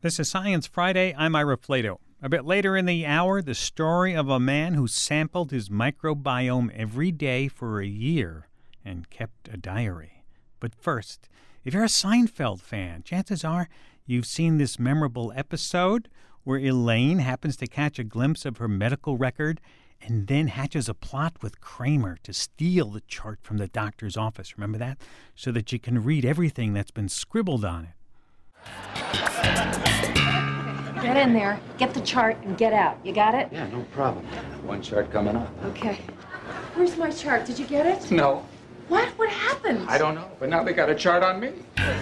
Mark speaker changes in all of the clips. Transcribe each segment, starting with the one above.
Speaker 1: This is Science Friday. I'm Ira Flato. A bit later in the hour, the story of a man who sampled his microbiome every day for a year and kept a diary. But first, if you're a Seinfeld fan, chances are you've seen this memorable episode where Elaine happens to catch a glimpse of her medical record and then hatches a plot with Kramer to steal the chart from the doctor's office. Remember that? So that she can read everything that's been scribbled on it.
Speaker 2: Get in there, get the chart, and get out. You got it?
Speaker 3: Yeah, no problem. One chart coming up.
Speaker 2: Okay. Where's my chart? Did you get it?
Speaker 3: No.
Speaker 2: What? What happened?
Speaker 3: I don't know, but now they got a chart on me.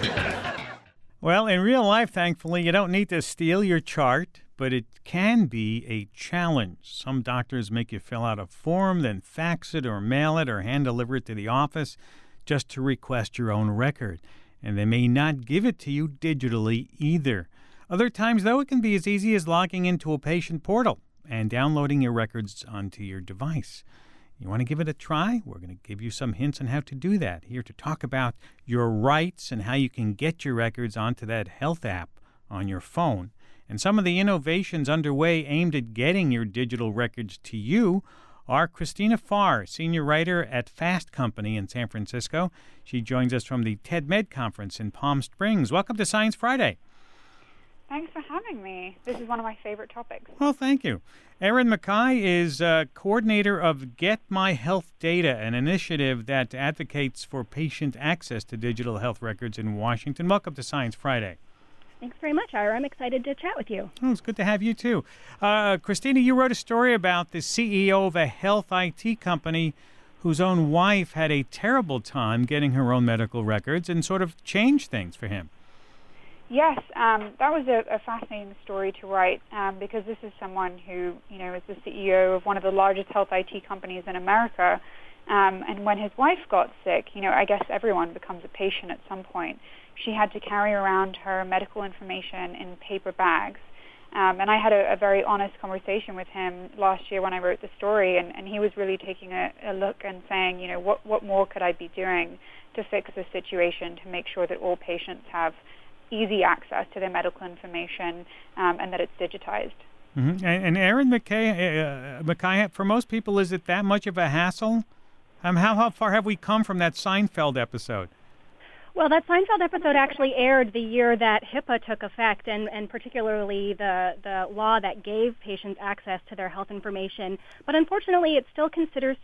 Speaker 1: Well, in real life, thankfully, you don't need to steal your chart, but it can be a challenge. Some doctors make you fill out a form, then fax it or mail it or hand deliver it to the office just to request your own record. And they may not give it to you digitally either. Other times, though, it can be as easy as logging into a patient portal and downloading your records onto your device. You want to give it a try? We're going to give you some hints on how to do that. Here to talk about your rights and how you can get your records onto that health app on your phone, and some of the innovations underway aimed at getting your digital records to you are Christina Farr, senior writer at Fast Company in San Francisco. She joins us from the TEDMed conference in Palm Springs. Welcome to Science Friday.
Speaker 4: Thanks for having me. This is one of my favorite topics.
Speaker 1: Well, thank you. Erin Mackay is coordinator of Get My Health Data, an initiative that advocates for patient access to digital health records in Washington. Welcome to Science Friday.
Speaker 5: Thanks very much, Ira. I'm excited to chat with you.
Speaker 1: Oh, it's good to have you, too. Christina, you wrote a story about the CEO of a health IT company whose own wife had a terrible time getting her own medical records and sort of changed things for him.
Speaker 4: Yes, that was a fascinating story to write because this is someone who, is the CEO of one of the largest health IT companies in America. And when his wife got sick, I guess everyone becomes a patient at some point. She had to carry around her medical information in paper bags. And I had a very honest conversation with him last year when I wrote the story, and he was really taking a look and saying, what more could I be doing to fix the situation, to make sure that all patients have easy access to their medical information and that it's digitized.
Speaker 1: Mm-hmm. And Erin Mackay, for most people, is it that much of a hassle? How far have we come from that Seinfeld episode?
Speaker 5: Well, that Seinfeld episode actually aired the year that HIPAA took effect, and particularly the law that gave patients access to their health information. But unfortunately, it still continues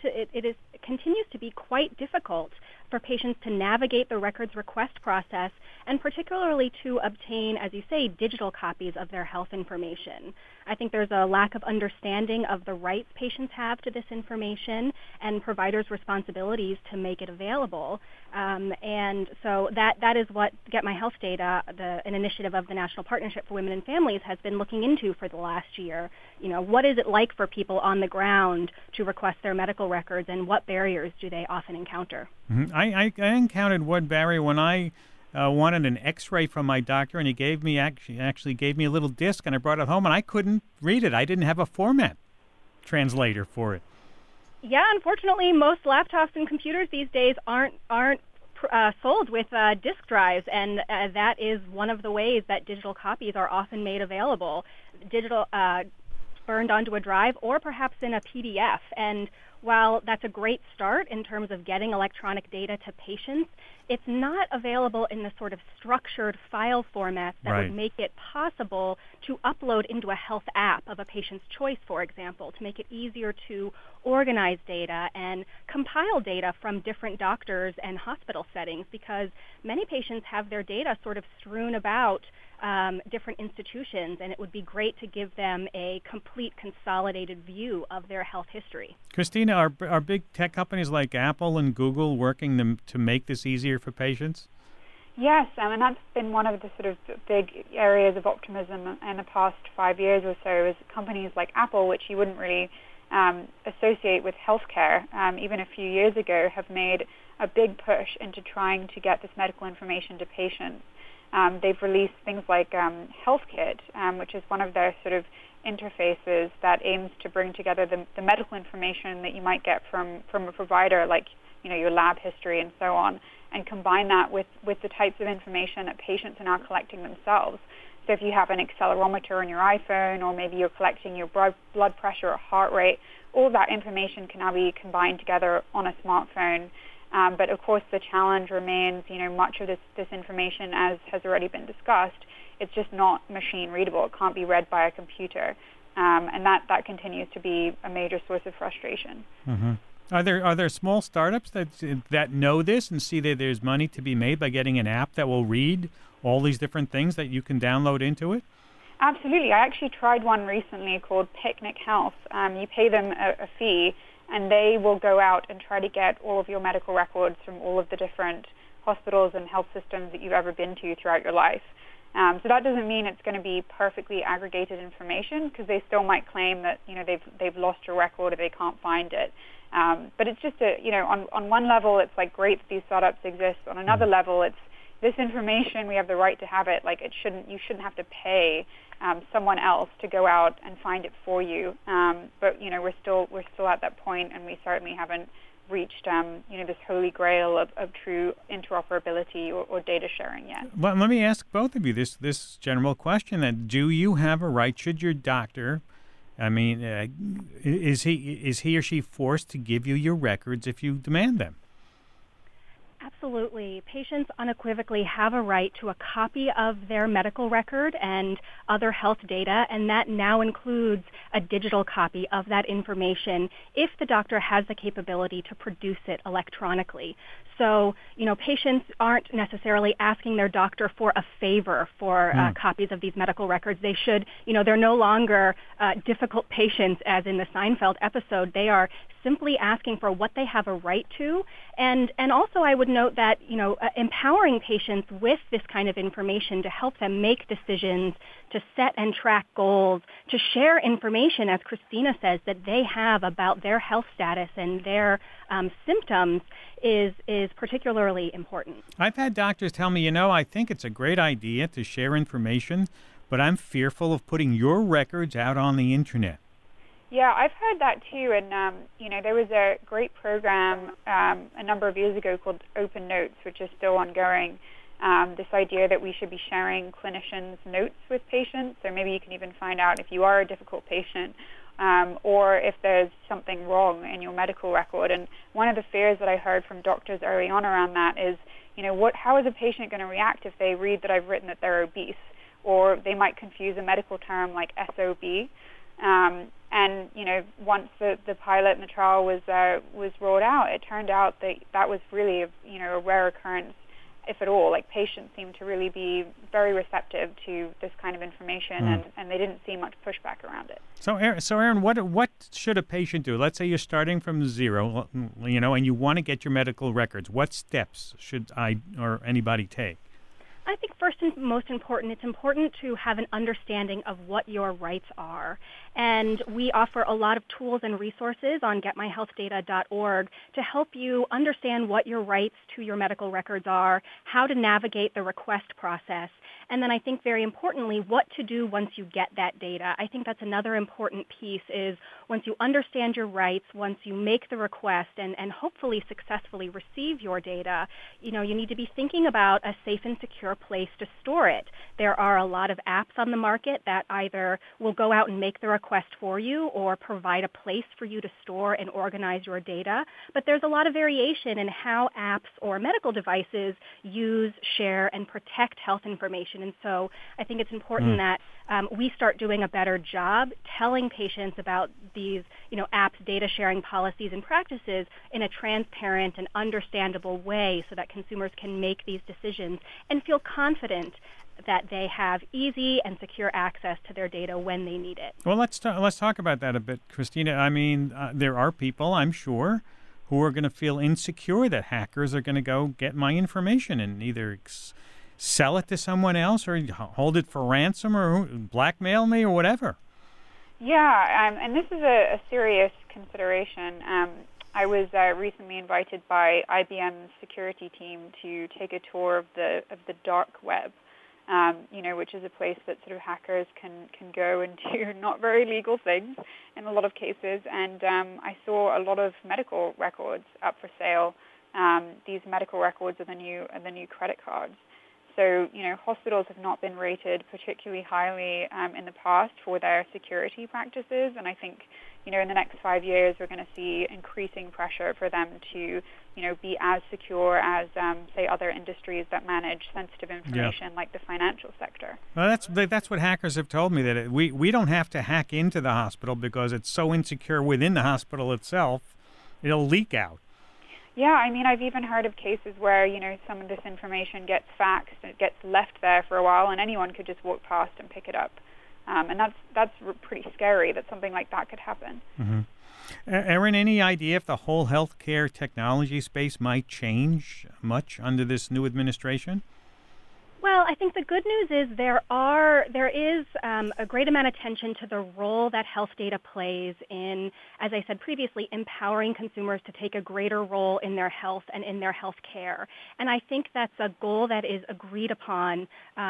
Speaker 5: to be quite difficult for patients to navigate the records request process, and particularly to obtain, as you say, digital copies of their health information. I think there's a lack of understanding of the rights patients have to this information and providers' responsibilities to make it available. And so that is what Get My Health Data, an initiative of the National Partnership for Women and Families, has been looking into for the last year. What is it like for people on the ground to request their medical records, and what barriers do they often encounter?
Speaker 1: Mm-hmm. I encountered one barrier when I wanted an X-ray from my doctor, and he gave me actually gave me a little disc, and I brought it home, and I couldn't read it. I didn't have a format translator for it.
Speaker 5: Yeah, unfortunately, most laptops and computers these days aren't sold with disk drives, and that is one of the ways that digital copies are often made available. Digital burned onto a drive or perhaps in a PDF. And while that's a great start in terms of getting electronic data to patients, it's not available in the sort of structured file formats that would make it possible to upload into a health app of a patient's choice, for example, to make it easier to organize data and compile data from different doctors and hospital settings, because many patients have their data sort of strewn about different institutions, and it would be great to give them a complete consolidated view of their health history.
Speaker 1: Christina, are big tech companies like Apple and Google working to make this easier for patients?
Speaker 4: Yes, and that's been one of the sort of big areas of optimism in the past 5 years or so, is companies like Apple, which you wouldn't really associate with healthcare, even a few years ago, have made a big push into trying to get this medical information to patients. They've released things like HealthKit, which is one of their sort of interfaces that aims to bring together the medical information that you might get from a provider, like your lab history and so on, and combine that with the types of information that patients are now collecting themselves. So if you have an accelerometer on your iPhone, or maybe you're collecting your blood pressure or heart rate, all that information can now be combined together on a smartphone. But of course, the challenge remains, much of this information, as has already been discussed, it's just not machine readable. It can't be read by a computer. And that continues to be a major source of frustration.
Speaker 1: Mm-hmm. Are there small startups that know this and see that there's money to be made by getting an app that will read all these different things that you can download into it?
Speaker 4: Absolutely. I actually tried one recently called Picnic Health. You pay them a fee, and they will go out and try to get all of your medical records from all of the different hospitals and health systems that you've ever been to throughout your life. So that doesn't mean it's going to be perfectly aggregated information, because they still might claim that they've lost your record or they can't find it. But it's just on one level it's like great that these startups exist. On another level, it's this information, we have the right to have it. Like you shouldn't have to pay someone else to go out and find it for you. But we're still at that point, and we certainly haven't reached this holy grail of true interoperability or data sharing yet.
Speaker 1: Well, let me ask both of you this general question: then, do you have a right? Should your doctor, is he or she forced to give you your records if you demand them?
Speaker 5: Absolutely. Patients unequivocally have a right to a copy of their medical record and other health data, and that now includes a digital copy of that information if the doctor has the capability to produce it electronically. So, patients aren't necessarily asking their doctor for a favor for copies of these medical records. They should, they're no longer difficult patients, as in the Seinfeld episode. They are simply asking for what they have a right to. And also I would note that, empowering patients with this kind of information to help them make decisions, to set and track goals, to share information, as Christina says, that they have about their health status and their symptoms is particularly important.
Speaker 1: I've had doctors tell me, I think it's a great idea to share information, but I'm fearful of putting your records out on the internet.
Speaker 4: Yeah, I've heard that too, and there was a great program a number of years ago called Open Notes, which is still ongoing. This idea that we should be sharing clinicians' notes with patients, so maybe you can even find out if you are a difficult patient or if there's something wrong in your medical record. And one of the fears that I heard from doctors early on around that is, how is a patient going to react if they read that I've written that they're obese, or they might confuse a medical term like SOB. And once the pilot and the trial was rolled out, it turned out that was really a rare occurrence, if at all. Like, patients seemed to really be very receptive to this kind of information, and they didn't see much pushback around it.
Speaker 1: So Erin, what should a patient do? Let's say you're starting from zero, and you want to get your medical records. What steps should I or anybody take?
Speaker 5: I think first and most important, it's important to have an understanding of what your rights are. And we offer a lot of tools and resources on getmyhealthdata.org to help you understand what your rights to your medical records are, how to navigate the request process, and then I think very importantly, what to do once you get that data. I think that's another important piece is once you understand your rights, once you make the request and hopefully successfully receive your data, you need to be thinking about a safe and secure place to store it. There are a lot of apps on the market that either will go out and make the request for you or provide a place for you to store and organize your data. But there's a lot of variation in how apps or medical devices use, share, and protect health information. And so I think it's important that we start doing a better job telling patients about these, apps, data sharing policies and practices in a transparent and understandable way so that consumers can make these decisions and feel confident that they have easy and secure access to their data when they need it.
Speaker 1: Well, let's talk about that a bit, Christina. I mean, there are people, I'm sure, who are going to feel insecure that hackers are going to go get my information and either sell it to someone else or hold it for ransom or blackmail me or whatever.
Speaker 4: Yeah, and this is a serious consideration. I was recently invited by IBM's security team to take a tour of the dark web, which is a place that sort of hackers can go and do not very legal things in a lot of cases. And I saw a lot of medical records up for sale. These medical records are the new credit cards. So, hospitals have not been rated particularly highly in the past for their security practices, and I think, in the next 5 years, we're going to see increasing pressure for them to, be as secure as, say, other industries that manage sensitive information, like the financial sector.
Speaker 1: Well, that's what hackers have told me, that we don't have to hack into the hospital because it's so insecure within the hospital itself, it'll leak out.
Speaker 4: Yeah, I've even heard of cases where, some of this information gets faxed, it gets left there for a while, and anyone could just walk past and pick it up. And that's pretty scary that something like that could happen.
Speaker 1: Mm-hmm. Erin, any idea if the whole healthcare technology space might change much under this new administration?
Speaker 5: Well, I think the good news is there is a great amount of attention to the role that health data plays in, as I said previously, empowering consumers to take a greater role in their health and in their health care. And I think that's a goal that is agreed upon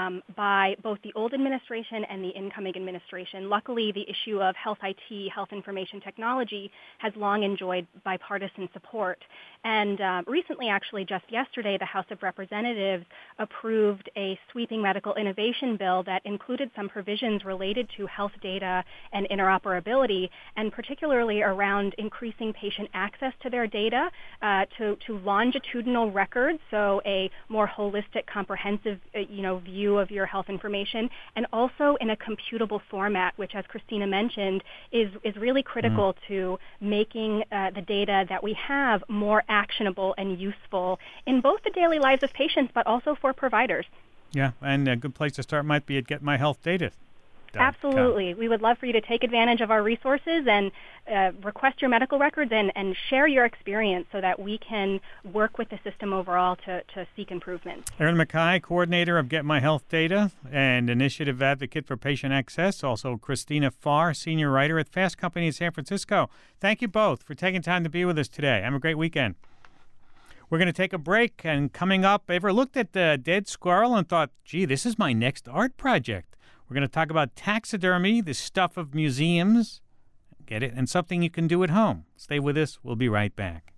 Speaker 5: by both the old administration and the incoming administration. Luckily, the issue of health IT, health information technology, has long enjoyed bipartisan support. And recently, actually, just yesterday, the House of Representatives approved a sweeping medical innovation bill that included some provisions related to health data and interoperability, and particularly around increasing patient access to their data, to longitudinal records, so a more holistic, comprehensive view of your health information, and also in a computable format, which, as Christina mentioned, is really critical to making the data that we have more actionable and useful in both the daily lives of patients, but also for providers.
Speaker 1: Yeah, and a good place to start might be at getmyhealthdata.com.
Speaker 5: Absolutely. We would love for you to take advantage of our resources and request your medical records and share your experience so that we can work with the system overall to seek improvements.
Speaker 1: Erin McKay, coordinator of Get My Health Data and initiative advocate for patient access. Also, Christina Farr, senior writer at Fast Company in San Francisco. Thank you both for taking time to be with us today. Have a great weekend. We're going to take a break, and coming up, ever looked at the dead squirrel and thought, gee, this is my next art project? We're going to talk about taxidermy, the stuff of museums, get it, and something you can do at home. Stay with us. We'll be right back.